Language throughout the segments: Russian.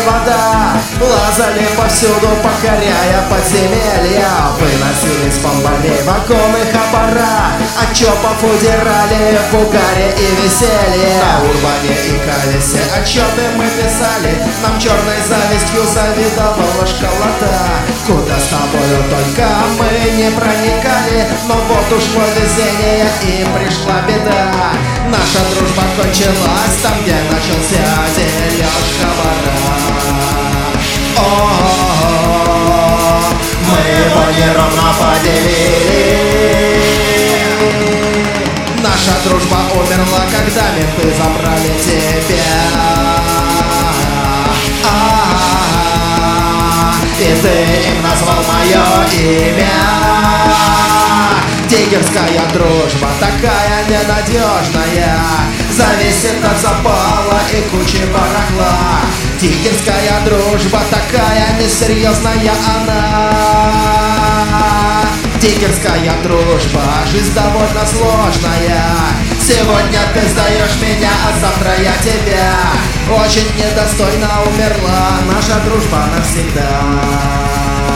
вода. Лазали повсюду, покоряя подземелья. Выносились бомбарей, вагоны хабара. От чопов удирали в угаре и веселье. На Урбане и Колесе отчеты мы писали. Нам черной завистью завидовала школота. Куда с тобою только мы не проникали, но вот ушло везение и пришла беда. Наша дружба кончилась там, где начался дележ хабара. О-о-о, мы его неровно поделили. Наша дружба умерла, когда менты забрали тебя. И ты им назвал мое имя. Тигерская дружба такая ненадежная, зависит от запала и кучи барахла. Тигерская дружба такая несерьезная она. Тигерская дружба, жизнь довольно сложная. Сегодня ты сдаешь меня, а завтра я тебя. Очень недостойно умерла наша дружба навсегда.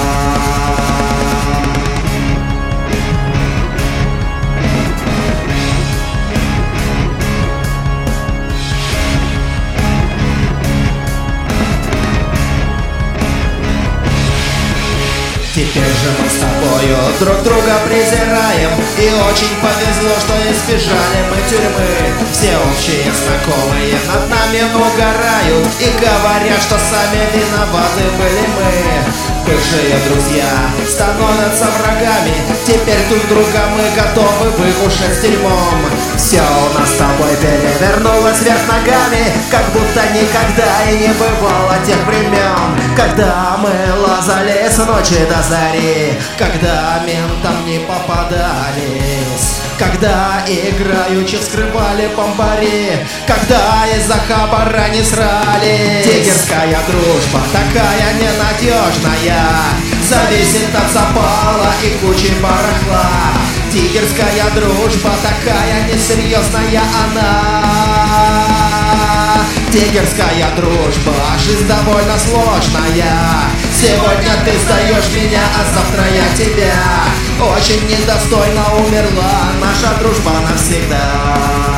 Теперь же мы с тобою друг друга презираем. И очень повезло, что избежали мы тюрьмы. Все общие знакомые над нами угорают и говорят, что сами виноваты были мы. Бывшие друзья становятся врагами. Теперь друг друга мы готовы выкушать с дерьмом. Все у нас с тобой перевернулось вверх ногами, как будто никогда и не бывало тех времен, когда мы лазали с ночи до зари, когда ментам не попадались, когда играючи вскрывали бомбари, когда из-за хабара не срали. Тигерская дружба такая ненадежная, зависит от запала и кучи барахла. Тигерская дружба такая несерьезная она. Тигерская дружба, жизнь довольно сложная. Сегодня ты сдаешь меня, а завтра я тебя. Очень недостойно умерла наша дружба навсегда.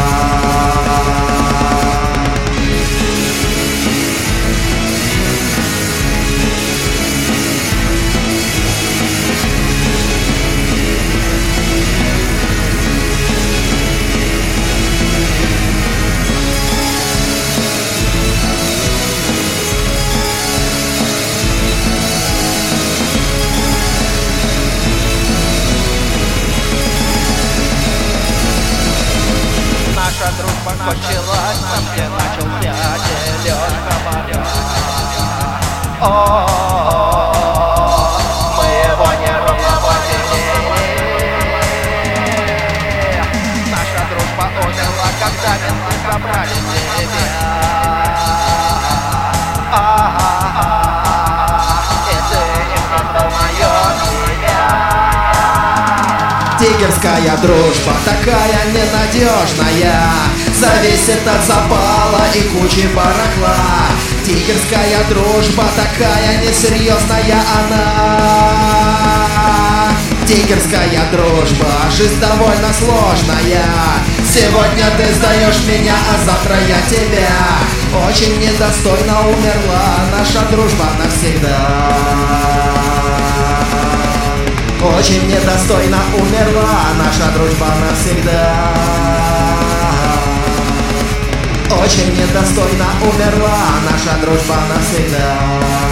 Наша дружба кончилась там, где начался дележ хабара. О-о-о, мы его неровно поделили. Наша дружба умерла, когда менты забрали тебя. И ты им назвал мое имя. Тигерская дружба такая ненадежная, зависит от запала и кучи барахла. Тигерская дружба такая несерьезная она. Тигерская дружба, жизнь довольно сложная. Сегодня ты сдаешь меня, а завтра я тебя. Очень недостойно умерла наша дружба навсегда. Очень недостойно умерла наша дружба навсегда. Очень недостойно умерла наша дружба навсегда.